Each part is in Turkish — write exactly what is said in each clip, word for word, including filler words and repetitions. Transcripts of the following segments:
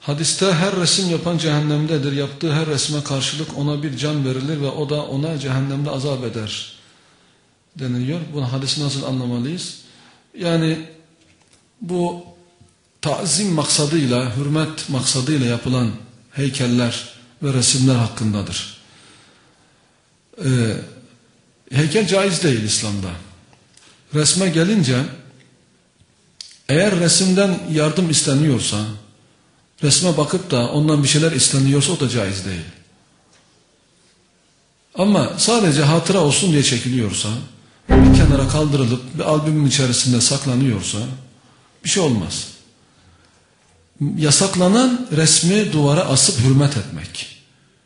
Hadiste her resim yapan cehennemdedir. Yaptığı her resme karşılık ona bir can verilir ve o da ona cehennemde azap eder deniliyor. Bunu hadisi nasıl anlamalıyız? Yani bu tazim maksadıyla, hürmet maksadıyla yapılan heykeller ve resimler hakkındadır. Ee, heykel caiz değil İslam'da. Resme gelince, eğer resimden yardım isteniyorsa, resme bakıp da ondan bir şeyler isteniyorsa o da caiz değil. Ama sadece hatıra olsun diye çekiliyorsa, bir kenara kaldırılıp bir albümün içerisinde saklanıyorsa bir şey olmaz. Yasaklanan resmi duvara asıp hürmet etmek.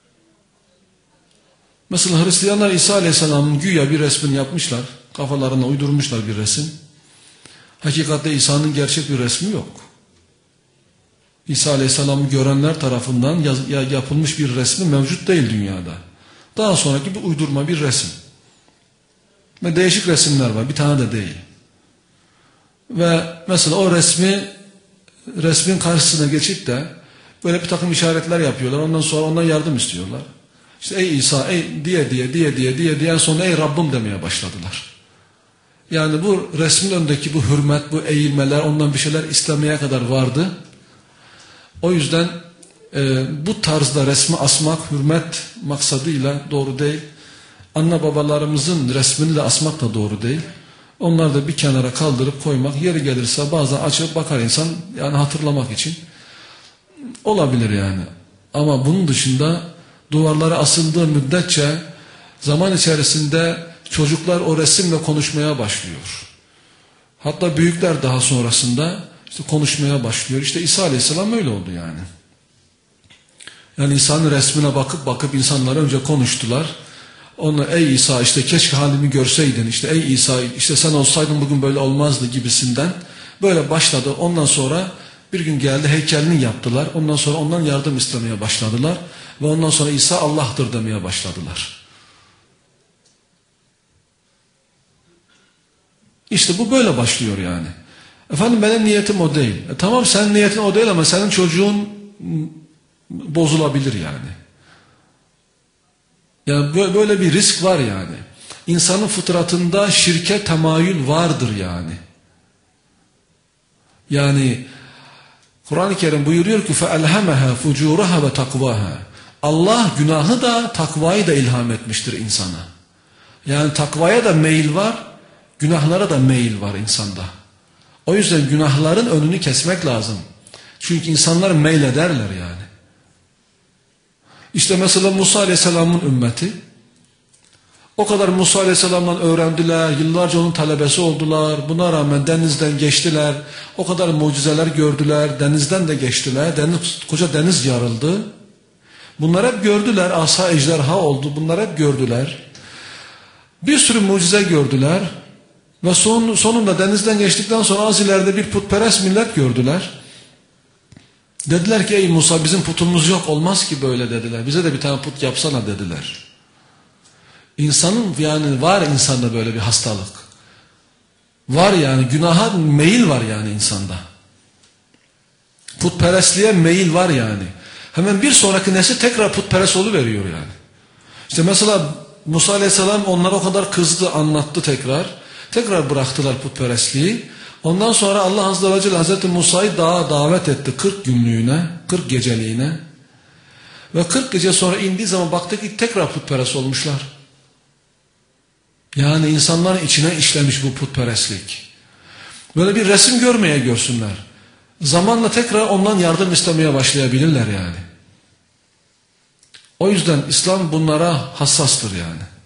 Mesela Hristiyanlar İsa Aleyhisselam'ın güya bir resmini yapmışlar, kafalarına uydurmuşlar bir resim. Hakikatte İsa'nın gerçek bir resmi yok. İsa Aleyhisselam'ı görenler tarafından yapılmış bir resmi mevcut değil dünyada. Daha sonraki bir uydurma bir resim. Ve değişik resimler var, bir tane de değil. Ve mesela o resmi, resmin karşısına geçip de böyle bir takım işaretler yapıyorlar. Ondan sonra ondan yardım istiyorlar. İşte ey İsa, ey diye diye diye diye diye diye sonra ey Rabbim demeye başladılar. Yani bu resmin önündeki bu hürmet, bu eğilmeler, ondan bir şeyler istemeye kadar vardı. O yüzden e, bu tarzda resmi asmak, hürmet maksadıyla doğru değil. Anne babalarımızın resmini de asmak da doğru değil. Onları da bir kenara kaldırıp koymak, yeri gelirse bazen açıp bakar insan, yani hatırlamak için olabilir yani. Ama bunun dışında duvarlara asıldığı müddetçe zaman içerisinde çocuklar o resimle konuşmaya başlıyor. Hatta büyükler daha sonrasında işte konuşmaya başlıyor. İşte İsa Aleyhisselam öyle oldu yani. Yani İsa'nın resmine bakıp bakıp insanlar önce konuştular. Ona ey İsa işte keşke halimi görseydin, işte ey İsa işte sen olsaydın bugün böyle olmazdı gibisinden böyle başladı. Ondan sonra bir gün geldi, heykelini yaptılar. Ondan sonra ondan yardım istemeye başladılar ve ondan sonra İsa Allah'tır demeye başladılar. İşte bu böyle başlıyor yani. Efendim benim niyetim o değil. E tamam, senin niyetin o değil ama senin çocuğun bozulabilir yani. Yani böyle bir risk var yani. İnsanın fıtratında şirke temayül vardır yani. Yani Kur'an-ı Kerim buyuruyor ki فَاَلْهَمَهَا فُجُورَهَا وَتَقْوَاهَا Allah günahı da takvayı da ilham etmiştir insana. Yani takvaya da meyil var, günahlara da meyil var insanda. O yüzden günahların önünü kesmek lazım. Çünkü insanlar meylederler yani. İşte mesela Musa Aleyhisselam'ın ümmeti o kadar Musa Aleyhisselam'dan öğrendiler, yıllarca onun talebesi oldular, buna rağmen denizden geçtiler, o kadar mucizeler gördüler, denizden de geçtiler, deniz, koca deniz yarıldı. Bunlar hep gördüler, asa ejderha oldu, bunlar hep gördüler. Bir sürü mucize gördüler ve son, sonunda denizden geçtikten sonra az ileride bir putperest millet gördüler. Dediler ki ey Musa bizim putumuz yok, olmaz ki böyle dediler. Bize de bir tane put yapsana dediler. İnsanın yani var insanda böyle bir hastalık. Var yani günaha meyil var yani insanda. Putperestliğe meyil var yani. Hemen bir sonraki nesil tekrar putperest oluveriyor yani. İşte mesela Musa Aleyhisselam onlara o kadar kızdı, anlattı tekrar. Tekrar bıraktılar putperestliği. Ondan sonra Allah Azze ve Celle Hazreti Musa'yı dağa davet etti kırk günlüğüne, kırk geceliğine. Ve kırk gece sonra indiği zaman baktı ki tekrar putperest olmuşlar. Yani insanların içine işlemiş bu putperestlik. Böyle bir resim görmeye görsünler. Zamanla tekrar ondan yardım istemeye başlayabilirler yani. O yüzden İslam bunlara hassastır yani.